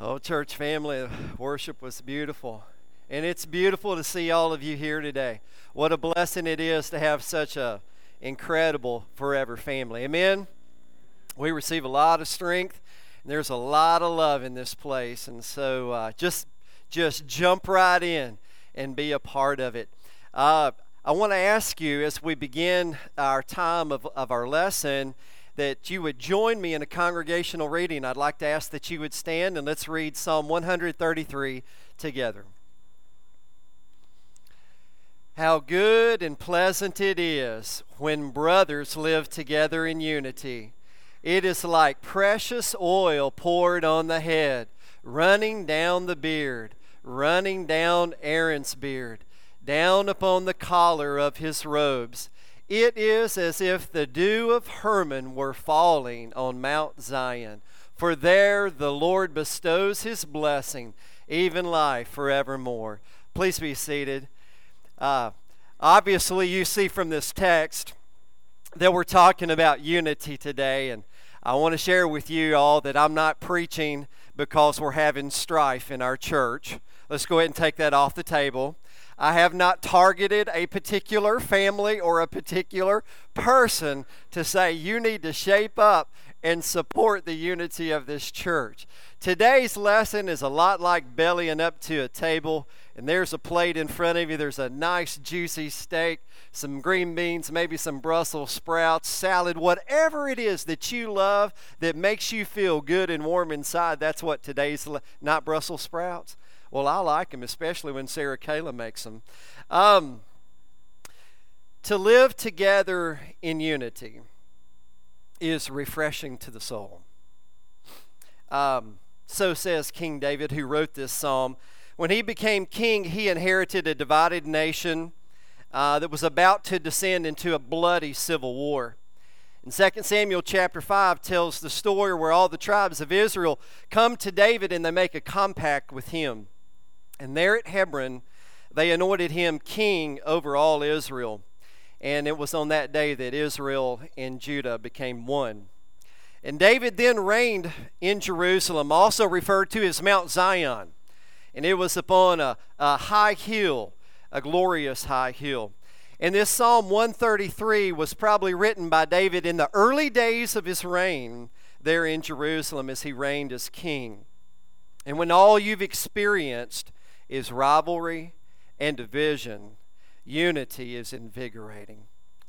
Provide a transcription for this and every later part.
Oh, church family, worship was beautiful. And it's beautiful to see all of you here today. What a blessing it is to have such a incredible forever family. Amen? We receive a lot of strength, and there's a lot of love in this place. And so just jump right in and be a part of it. I want to ask you as we begin our time of our lesson that you would join me in a congregational reading. I'd like to ask that you would stand and let's read Psalm 133 together. How good and pleasant it is when brothers live together in unity. It is like precious oil poured on the head, running down the beard, running down Aaron's beard, down upon the collar of his robes. It is as if the dew of Hermon were falling on Mount Zion. For there the Lord bestows his blessing, even life forevermore. Please be seated. Obviously, you see from this text that we're talking about unity today. And I want to share with you all that I'm not preaching because we're having strife in our church. Let's go ahead and take that off the table. I have not targeted a particular family or a particular person to say you need to shape up and support the unity of this church. Today's lesson is a lot like bellying up to a table, and there's a plate in front of you. There's a nice juicy steak, some green beans, maybe some Brussels sprouts, salad, whatever it is that you love that makes you feel good and warm inside. That's what today's, not Brussels sprouts. Well, I like them, especially when Sarah Kayla makes them. To live together in unity is refreshing to the soul. So says King David, who wrote this psalm. When he became king, he inherited a divided nation that was about to descend into a bloody civil war. And 2 Samuel chapter 5 tells the story where all the tribes of Israel come to David and they make a compact with him. And there at Hebron, they anointed him king over all Israel. And it was on that day that Israel and Judah became one. And David then reigned in Jerusalem, also referred to as Mount Zion. And it was upon a high hill, a glorious high hill. And this Psalm 133 was probably written by David in the early days of his reign there in Jerusalem as he reigned as king. And when all you've experienced is rivalry and division, unity is invigorating.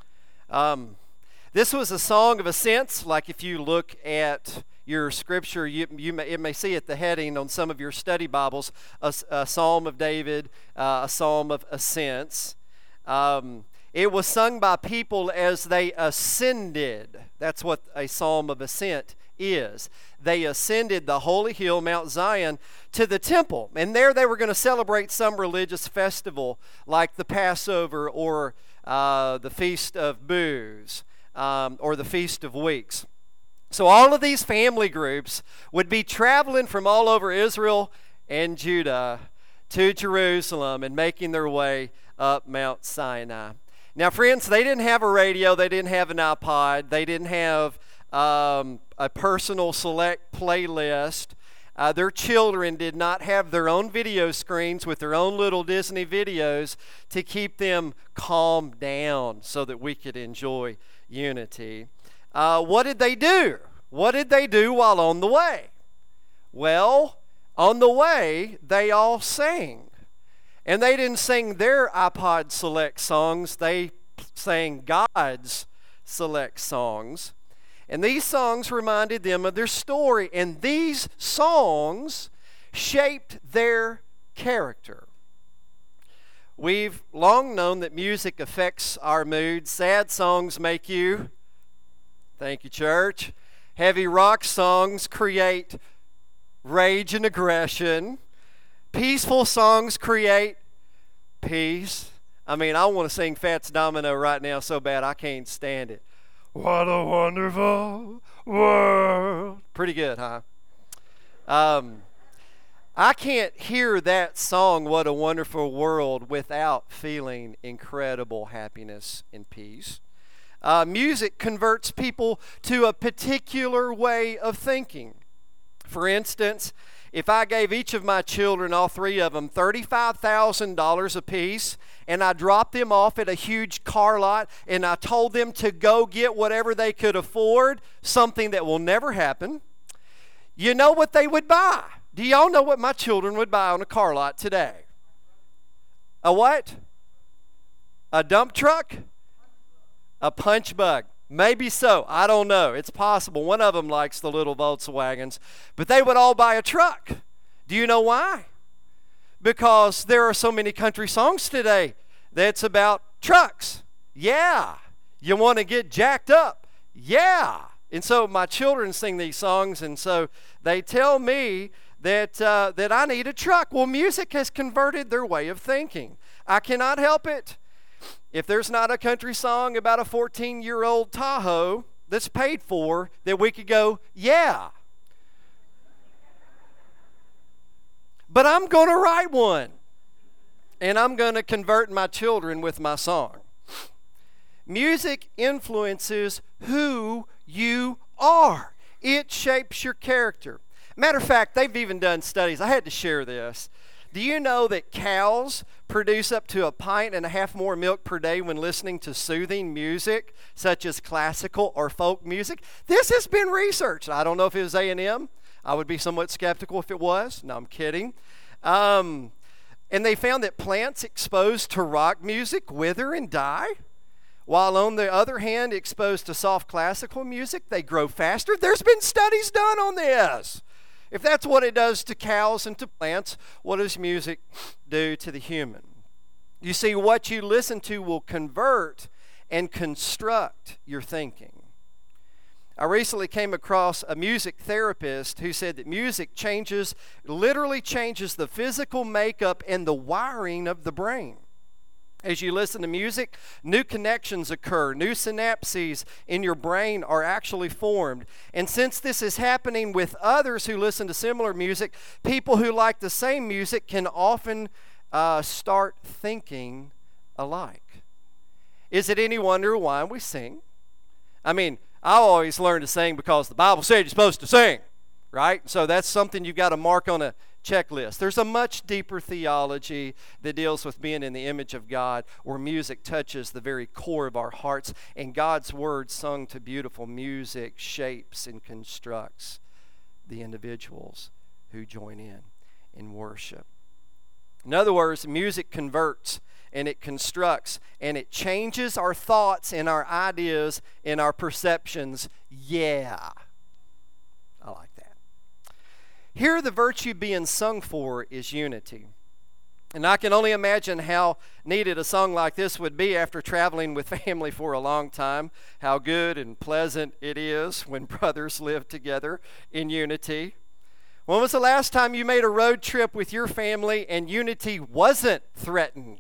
This was a song of ascents. Like if you look at your scripture, it may see at the heading on some of your study Bibles, a Psalm of David, a Psalm of ascents. It was sung by people as they ascended. That's what a Psalm of ascent is. They ascended the holy hill, Mount Zion, to the temple. And there they were going to celebrate some religious festival like the Passover or the Feast of Booths or the Feast of Weeks. So all of these family groups would be traveling from all over Israel and Judah to Jerusalem and making their way up Mount Sinai. Now, friends, they didn't have a radio. They didn't have an iPod. They didn't have a personal select playlist. Their children did not have their own video screens with their own little Disney videos to keep them calmed down so that we could enjoy unity. What did they do? What did they do while on the way? Well, on the way, they all sang. And they didn't sing their iPod select songs. They sang God's select songs. And these songs reminded them of their story. And these songs shaped their character. We've long known that music affects our mood. Sad songs make you, thank you, church. Heavy rock songs create rage and aggression. Peaceful songs create peace. I mean, I want to sing Fats Domino right now so bad I can't stand it. What a wonderful world. Pretty good, huh? I can't hear that song, What a Wonderful World, without feeling incredible happiness and peace. Music converts people to a particular way of thinking. For instance, if I gave each of my children, all three of them, $35,000 apiece, and I dropped them off at a huge car lot, and I told them to go get whatever they could afford, something that will never happen, you know what they would buy? Do y'all know what my children would buy on a car lot today? A what? A dump truck? A punch bug. Maybe so. I don't know. It's possible. One of them likes the little Volkswagens. But they would all buy a truck. Do you know why? Because there are so many country songs today that's about trucks. Yeah. You want to get jacked up? Yeah. And so my children sing these songs, and so they tell me that I need a truck. Well, music has converted their way of thinking. I cannot help it. If there's not a country song about a 14-year-old Tahoe that's paid for, that we could go, yeah. But I'm going to write one, and I'm going to convert my children with my song. Music influences who you are. It shapes your character. Matter of fact, they've even done studies. I had to share this. Do you know that cows produce up to 1.5 pints more milk per day when listening to soothing music, such as classical or folk music? This has been researched. I don't know if it was A&M. I would be somewhat skeptical if it was. No, I'm kidding. And they found that plants exposed to rock music wither and die, while on the other hand, exposed to soft classical music, they grow faster. There's been studies done on this. If that's what it does to cows and to plants, what does music do to the human? You see, what you listen to will convert and construct your thinking. I recently came across a music therapist who said that music literally changes the physical makeup and the wiring of the brain. As you listen to music, new connections occur. New synapses in your brain are actually formed. And since this is happening with others who listen to similar music, people who like the same music can often start thinking alike. Is it any wonder why we sing? I mean, I always learned to sing because the Bible said you're supposed to sing, right? So that's something you've got to mark on a checklist. There's a much deeper theology that deals with being in the image of God, where music touches the very core of our hearts, and God's word sung to beautiful music shapes and constructs the individuals who join in worship. In other words, music converts, and it constructs, and it changes our thoughts and our ideas and our perceptions. Yeah, I like that. Here, the virtue being sung for is unity. And I can only imagine how needed a song like this would be after traveling with family for a long time, how good and pleasant it is when brothers live together in unity. When was the last time you made a road trip with your family and unity wasn't threatened?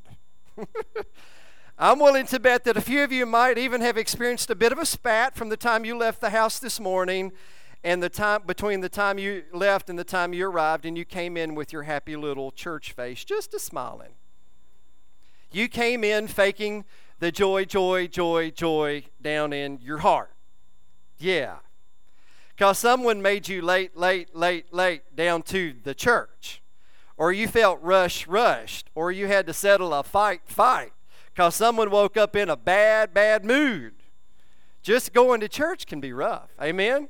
I'm willing to bet that a few of you might even have experienced a bit of a spat from the time you left the house this morning and the time between the time you left and the time you arrived, and you came in with your happy little church face, just a smiling. You came in faking the joy, joy, joy, joy down in your heart. Yeah. Because someone made you late down to the church. Or you felt rushed. Or you had to settle a fight. Because someone woke up in a bad mood. Just going to church can be rough. Amen?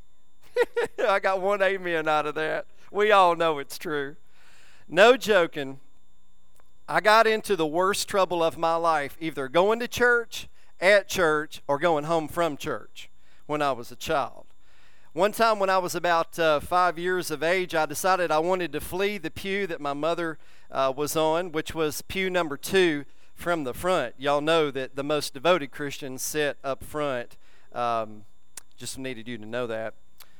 I got one amen out of that. We all know it's true. No joking. I got into the worst trouble of my life, either going to church, at church, or going home from church when I was a child. One time when I was about 5 years of age, I decided I wanted to flee the pew that my mother was on, which was pew number 2 from the front. Y'all know that the most devoted Christians sit up front. Just needed you to know that.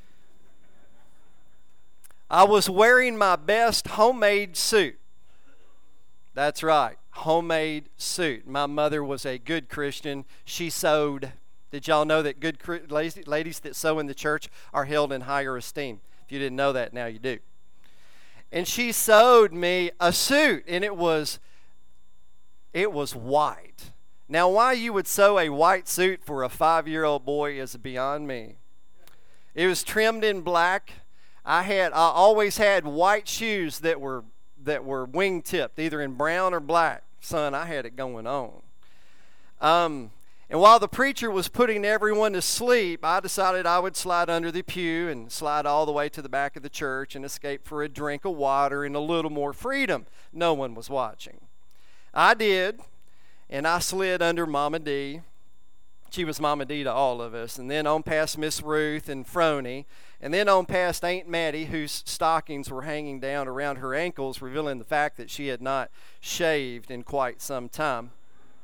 I was wearing my best homemade suit. That's right, homemade suit. My mother was a good Christian. She sewed. Did y'all know that good ladies that sew in the church are held in higher esteem? If you didn't know that, now you do. And she sewed me a suit, and it was white. Now, why you would sew a white suit for a 5-year-old boy is beyond me. It was trimmed in black. I always had white shoes that were wing tipped, either in brown or black. Son, I had it going on. And while the preacher was putting everyone to sleep, I decided I would slide under the pew and slide all the way to the back of the church and escape for a drink of water and a little more freedom. No one was watching. I did, and I slid under Mama D. She was Mama D to all of us. And then on past Miss Ruth and Frony. And then on past Aunt Maddie, whose stockings were hanging down around her ankles, revealing the fact that she had not shaved in quite some time.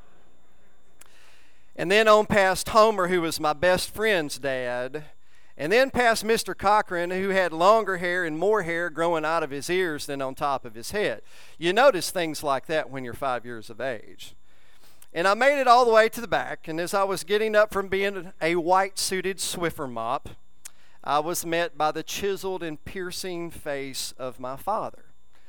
And then on past Homer, who was my best friend's dad. And then past Mr. Cochran, who had longer hair and more hair growing out of his ears than on top of his head. You notice things like that when you're 5 years of age. And I made it all the way to the back, and as I was getting up from being a white-suited Swiffer mop, I was met by the chiseled and piercing face of my father.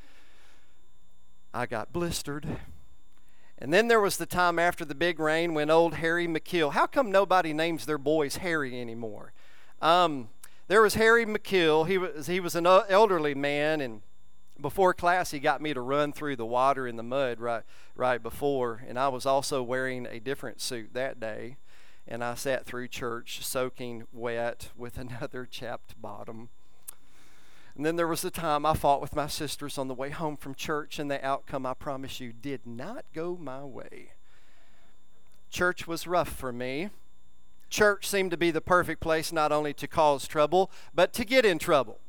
I got blistered. And then there was the time after the big rain when old Harry McKill, how come nobody names their boys Harry anymore? There was Harry McKill. He was an elderly man, and before class he got me to run through the water in the mud right before, and I was also wearing a different suit that day, and I sat through church soaking wet with another chapped bottom. And then there was the time I fought with my sisters on the way home from church, and the outcome, I promise you, did not go my way. Church was rough for me. Church seemed to be the perfect place not only to cause trouble, but to get in trouble.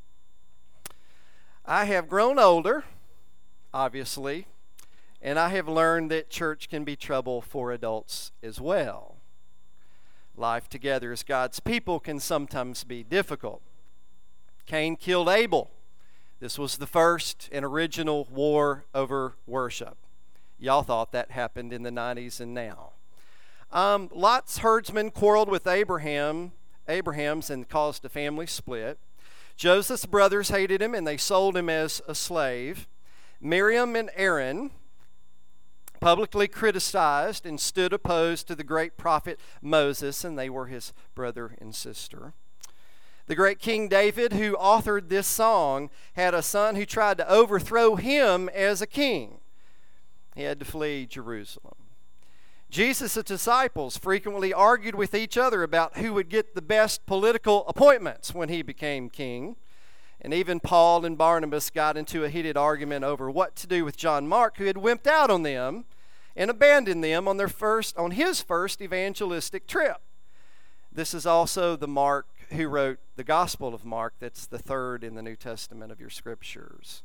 I have grown older, obviously, and I have learned that church can be trouble for adults as well. Life together as God's people can sometimes be difficult. Cain killed Abel. This was the first and original war over worship. Y'all thought that happened in the 90s and now. Lot's herdsmen quarreled with Abraham's and caused a family split. Joseph's brothers hated him and they sold him as a slave. Miriam and Aaron publicly criticized and stood opposed to the great prophet Moses, and they were his brother and sister. The great King David, who authored this song, had a son who tried to overthrow him as a king. He had to flee Jerusalem. Jesus' disciples frequently argued with each other about who would get the best political appointments when he became king. And even Paul and Barnabas got into a heated argument over what to do with John Mark, who had wimped out on them and abandoned them on his first evangelistic trip. This is also the Mark who wrote the Gospel of Mark. That's the third in the New Testament of your scriptures.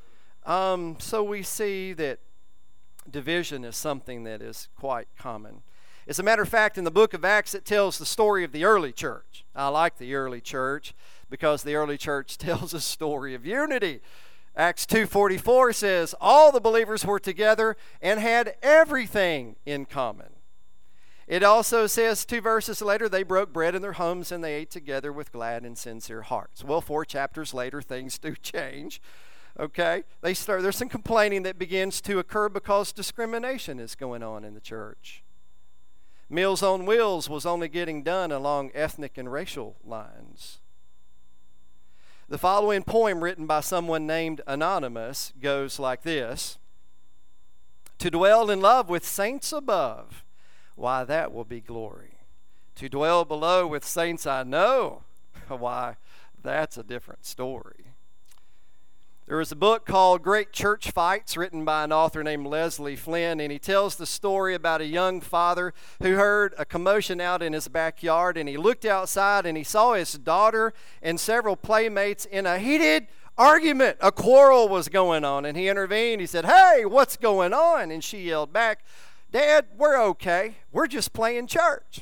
So we see that division is something that is quite common. As a matter of fact, in the book of Acts, it tells the story of the early church. I like the early church because the early church tells a story of unity. Acts 2:44 says, all the believers were together and had everything in common. It also says 2 verses later, they broke bread in their homes and they ate together with glad and sincere hearts. Well, 4 chapters later, things do change. Okay? There's some complaining that begins to occur because discrimination is going on in the church. Meals on Wheels was only getting done along ethnic and racial lines. The following poem, written by someone named Anonymous, goes like this. To dwell in love with saints above, why, that will be glory. To dwell below with saints I know, why, that's a different story. There is a book called Great Church Fights, written by an author named Leslie Flynn, and he tells the story about a young father who heard a commotion out in his backyard, and he looked outside and he saw his daughter and several playmates in a heated argument. A quarrel was going on, and he intervened. He said, "Hey, what's going on?" And she yelled back, "Dad, we're okay. We're just playing church."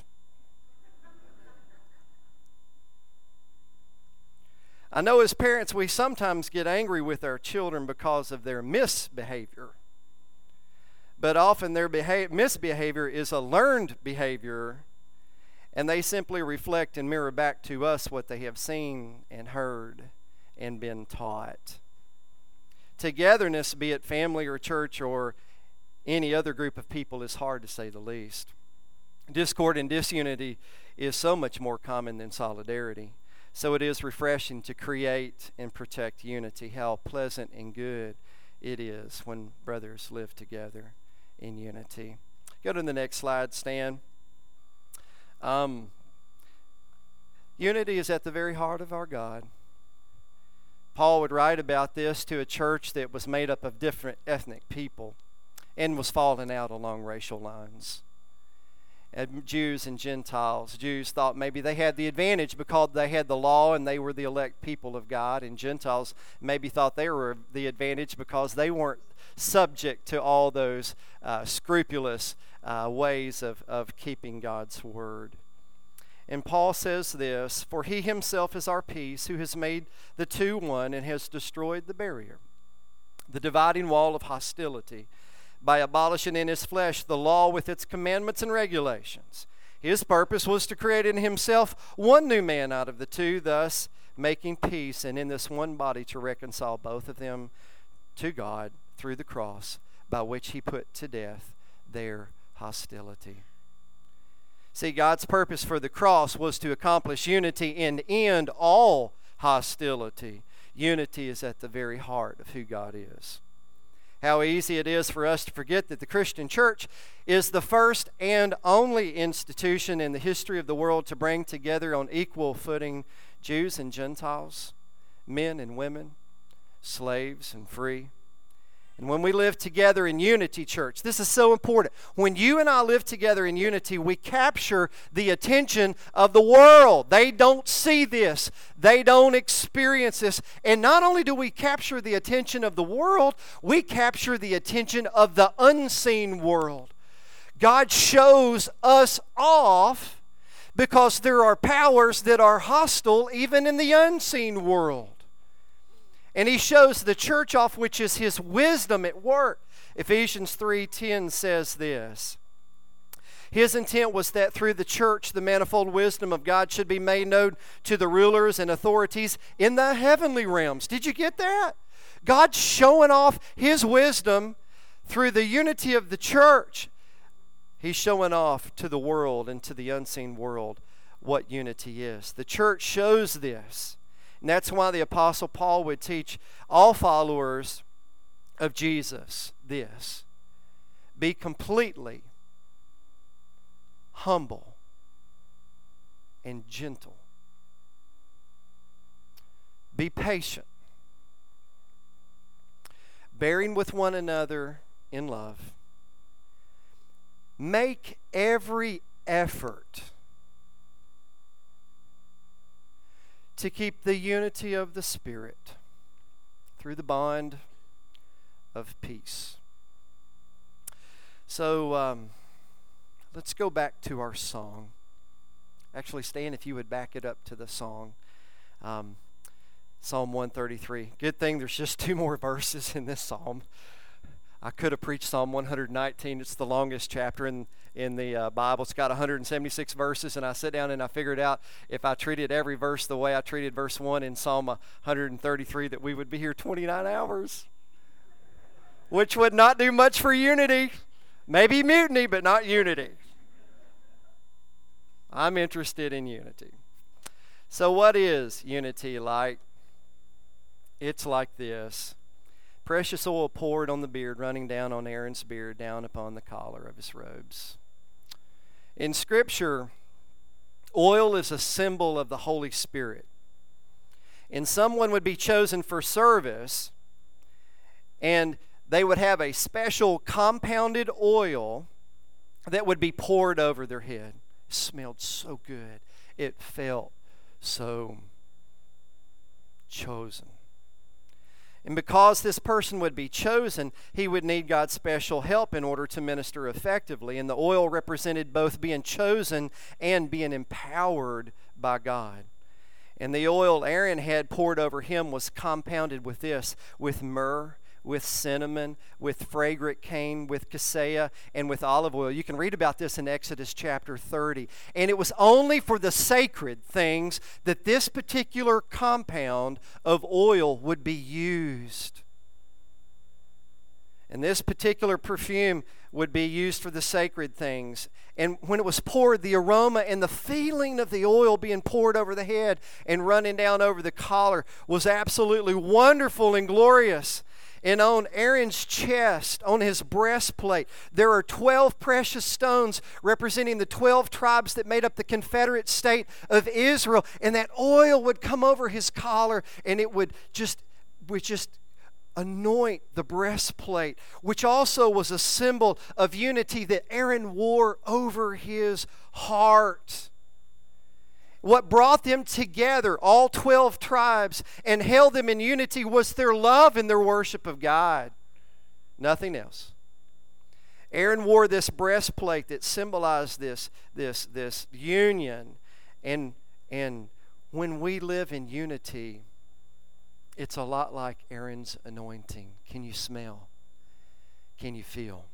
I know as parents we sometimes get angry with our children because of their misbehavior. But often their misbehavior is a learned behavior, and they simply reflect and mirror back to us what they have seen and heard and been taught. Togetherness, be it family or church or any other group of people, is hard to say the least. Discord and disunity is so much more common than solidarity. So it is refreshing to create and protect unity. How pleasant and good it is when brothers live together in unity. Go to the next slide, Stan. Unity is at the very heart of our God. Paul would write about this to a church that was made up of different ethnic people and was falling out along racial lines. And Jews and Gentiles. Jews thought maybe they had the advantage because they had the law and they were the elect people of God, and Gentiles maybe thought they were the advantage because they weren't subject to all those scrupulous ways of keeping God's word. And Paul says this, "For he himself is our peace, who has made the two one and has destroyed the barrier, the dividing wall of hostility, by abolishing in his flesh the law with its commandments and regulations. His purpose was to create in himself one new man out of the two, thus making peace, and in this one body to reconcile both of them to God through the cross, by which he put to death their hostility." See, God's purpose for the cross was to accomplish unity and end all hostility. Unity is at the very heart of who God is. How easy it is for us to forget that the Christian church is the first and only institution in the history of the world to bring together on equal footing Jews and Gentiles, men and women, slaves and free. And when we live together in unity, church, this is so important. When you and I live together in unity, we capture the attention of the world. They don't see this. They don't experience this. And not only do we capture the attention of the world, we capture the attention of the unseen world. God shows us off because there are powers that are hostile even in the unseen world. And he shows the church off, which is his wisdom at work. Ephesians 3:10 says this. His intent was that through the church, the manifold wisdom of God should be made known to the rulers and authorities in the heavenly realms. Did you get that? God's showing off his wisdom through the unity of the church. He's showing off to the world and to the unseen world what unity is. The church shows this. And that's why the Apostle Paul would teach all followers of Jesus this: be completely humble and gentle. Be patient, bearing with one another in love. Make every effort to keep the unity of the Spirit through the bond of peace. So let's go back to our song. Actually, Stan, if you would back it up to the song. Psalm 133. Good thing there's just 2 more verses in this psalm. I could have preached Psalm 119. It's the longest chapter in the Bible. It's got 176 verses, and I sat down and I figured out if I treated every verse the way I treated verse 1 in Psalm 133 that we would be here 29 hours, which would not do much for unity. Maybe mutiny, but not unity. I'm interested in unity. So what is unity like? It's like this. Precious oil poured on the beard, running down on Aaron's beard, down upon the collar of his robes. In Scripture, oil is a symbol of the Holy Spirit. And someone would be chosen for service, and they would have a special compounded oil that would be poured over their head. It smelled so good. It felt so chosen. And because this person would be chosen, he would need God's special help in order to minister effectively. And the oil represented both being chosen and being empowered by God. And the oil Aaron had poured over him was compounded with this, with myrrh, with cinnamon, with fragrant cane, with cassia, and with olive oil. You can read about this in Exodus chapter 30. And it was only for the sacred things that this particular compound of oil would be used. And this particular perfume would be used for the sacred things. And when it was poured, the aroma and the feeling of the oil being poured over the head and running down over the collar was absolutely wonderful and glorious. And on Aaron's chest, on his breastplate, there are 12 precious stones representing the 12 tribes that made up the Confederate state of Israel. And that oil would come over his collar, and it would just anoint the breastplate, which also was a symbol of unity that Aaron wore over his heart. What brought them together, all 12 tribes, and held them in unity was their love and their worship of God. Nothing else. Aaron wore this breastplate that symbolized this union. And when we live in unity, it's a lot like Aaron's anointing. Can you smell? Can you feel?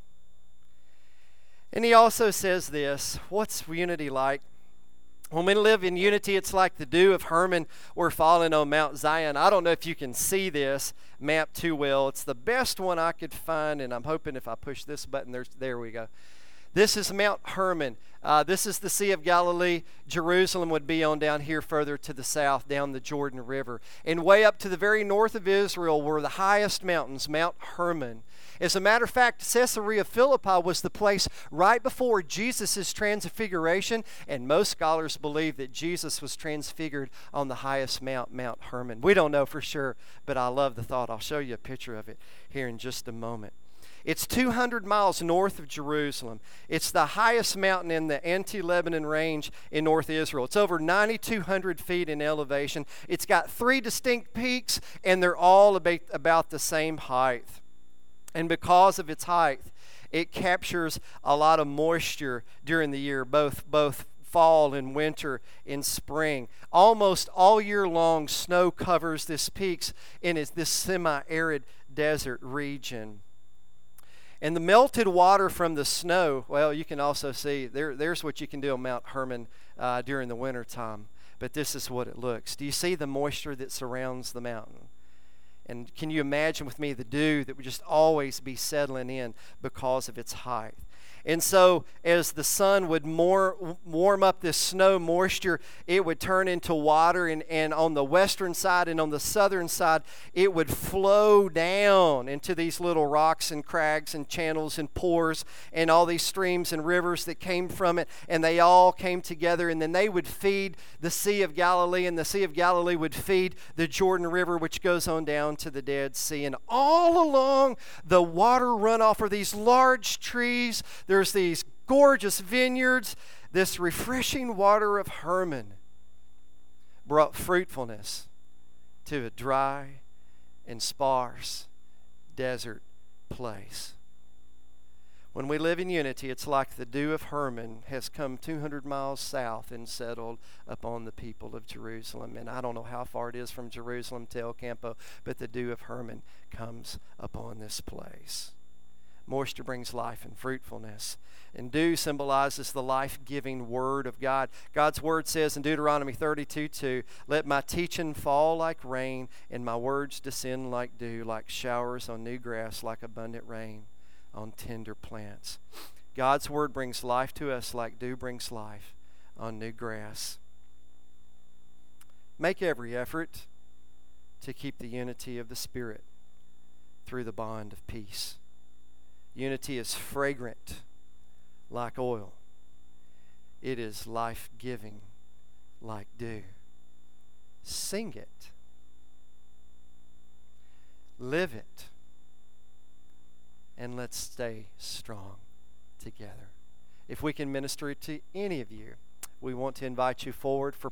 And he also says this, what's unity like? When we live in unity, it's like the dew of Hermon or falling on Mount Zion. I don't know if you can see this map too well. It's the best one I could find, and I'm hoping if I push this button, there we go. This is Mount Hermon. This is the Sea of Galilee. Jerusalem would be on down here further to the south, down the Jordan River. And way up to the very north of Israel were the highest mountains, Mount Hermon. As a matter of fact, Caesarea Philippi was the place right before Jesus' transfiguration, and most scholars believe that Jesus was transfigured on the highest mount, Mount Hermon. We don't know for sure, but I love the thought. I'll show you a picture of it here in just a moment. It's 200 miles north of Jerusalem. It's the highest mountain in the Anti-Lebanon range in North Israel. It's over 9,200 feet in elevation. It's got 3 distinct peaks, and they're all about the same height. And because of its height, it captures a lot of moisture during the year, both fall and winter and spring. Almost all year long, snow covers this peaks in this semi-arid desert region. And the melted water from the snow, well, you can also see, there's what you can do on Mount Hermon during the wintertime. But this is what it looks. Do you see the moisture that surrounds the mountain? And can you imagine with me the dew that would just always be settling in because of its height? And so as the sun would warm up this snow moisture, it would turn into water, and on the western side and on the southern side, it would flow down into these little rocks and crags and channels and pores and all these streams and rivers that came from it, and they all came together, and then they would feed the Sea of Galilee, and the Sea of Galilee would feed the Jordan River, which goes on down to the Dead Sea. And all along the water runoff are these large trees. There's these gorgeous vineyards. This refreshing water of Hermon brought fruitfulness to a dry and sparse desert place. When we live in unity, it's like the dew of Hermon has come 200 miles south and settled upon the people of Jerusalem. And I don't know how far it is from Jerusalem to El Campo, but the dew of Hermon comes upon this place. Moisture brings life and fruitfulness. And dew symbolizes the life-giving Word of God. God's Word says in Deuteronomy 32:2, "Let my teaching fall like rain, and my words descend like dew, like showers on new grass, like abundant rain on tender plants." God's Word brings life to us like dew brings life on new grass. Make every effort to keep the unity of the Spirit through the bond of peace. Unity is fragrant like oil. It is life-giving like dew. Sing it. Live it. And let's stay strong together. If we can minister it to any of you, we want to invite you forward for